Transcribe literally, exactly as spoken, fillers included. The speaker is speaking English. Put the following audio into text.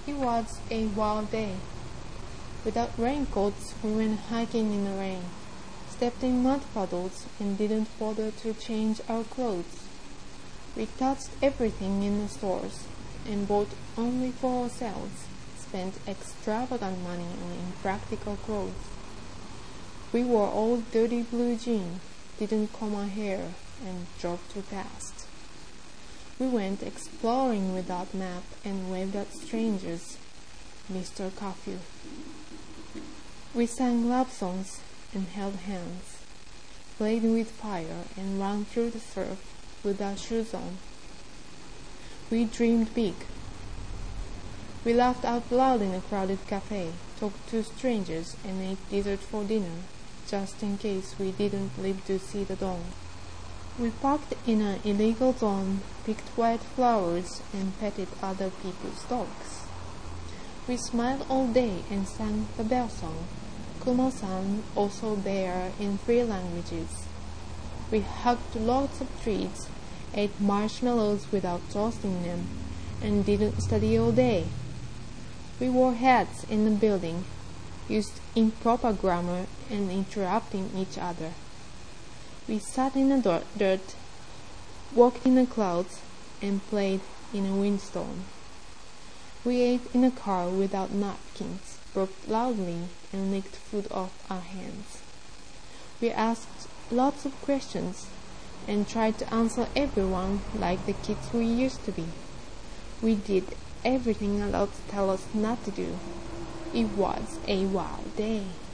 It was a wild day. Without raincoats, we went hiking in the rain, stepped in mud puddles, and didn't bother to change our clothes. We touched everything in the stores, and bought only for ourselves, spent extravagant money on impractical clothes. We wore old dirty blue jeans, didn't comb our hair, and drove too fast. We went exploring without map and waved at strangers, Mister Curfew. We sang love songs and held hands, played with fire and ran through the surf with our shoes on. We dreamed big. We laughed out loud in a crowded cafe, talked to strangers, and ate dessert for dinner, just in case we didn't live to see the dawn. We parked in an illegal zone, picked wild flowers, and petted other people's dogs. We smiled all day and sang the bell song, Kumo-san, also there in three languages. We hugged lots of trees, ate marshmallows without toasting them, and didn't study all day. We wore hats in the building, used improper grammar and interrupting each other. We sat in the dirt, walked in the clouds, and played in a windstorm. We ate in a car without napkins, burped loudly, and licked food off our hands. We asked lots of questions, and tried to answer everyone like the kids we used to be. We did everything adults tell us not to do. It was a wild day.